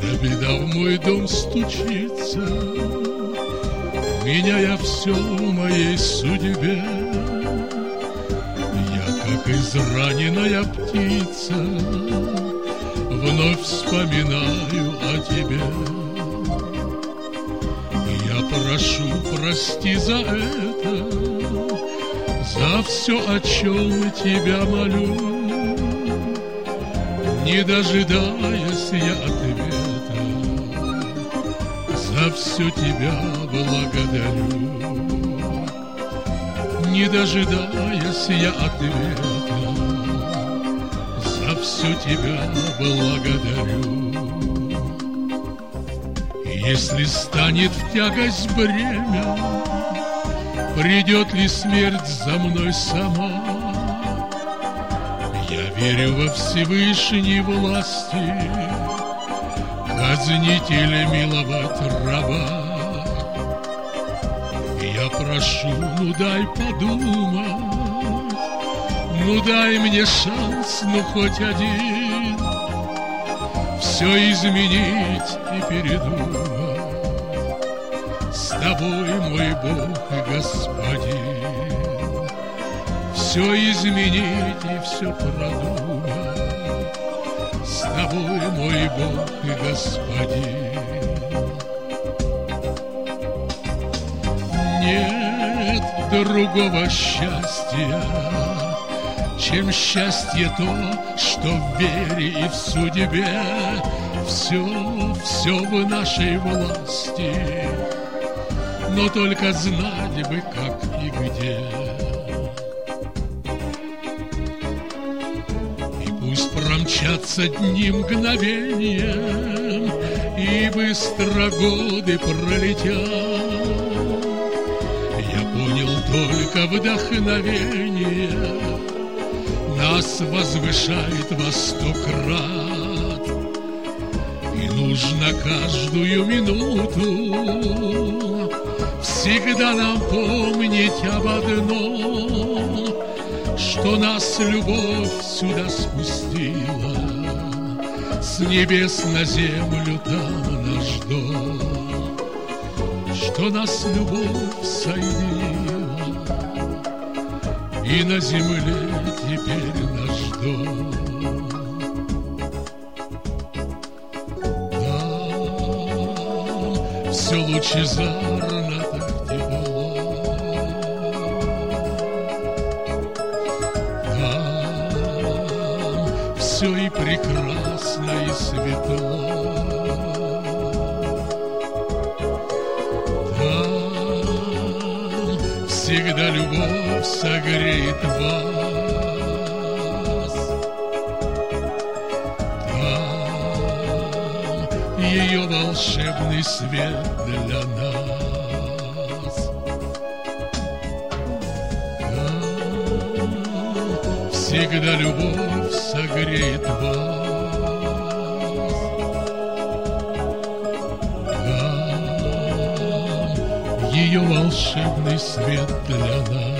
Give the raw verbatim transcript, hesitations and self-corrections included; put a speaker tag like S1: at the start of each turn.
S1: Когда беда в мой дом стучится, меняя все в моей судьбе, я, как израненная птица, вновь вспоминаю о тебе. Я прошу, прости за это, за все, о чем тебя молю. Не дожидаясь я ответа, за все тебя благодарю. Не дожидаясь я ответа, за все тебя благодарю. Если станет в тягость бремя, придет ли смерть за мной сама, я верю во Всевышней власти, казнить или миловать раба. Я прошу, ну дай подумать, ну дай мне шанс, ну хоть один, все изменить и передумать. С тобой, мой Бог и Господин, все изменить и все продумать. С тобой, мой Бог и Господин. Нет другого счастья, чем счастье то, что в вере и в судьбе все, все в нашей власти, но только знать бы, как и где. И пусть промчатся дни мгновением, и быстро годы пролетят. Я понял только вдохновение нас возвышает во сто крат. И нужно каждую минуту всегда нам помнить об одном, что нас любовь сюда спустила, с небес на землю там наш дом, что нас любовь соединила, и на земле теперь наш дом. Там все лучезарно, так тепло, там все и прекрасно, и светло. Всегда любовь согреет вас, там ее волшебный свет для нас, там всегда любовь согреет вас, там ее волшебный свет для нас.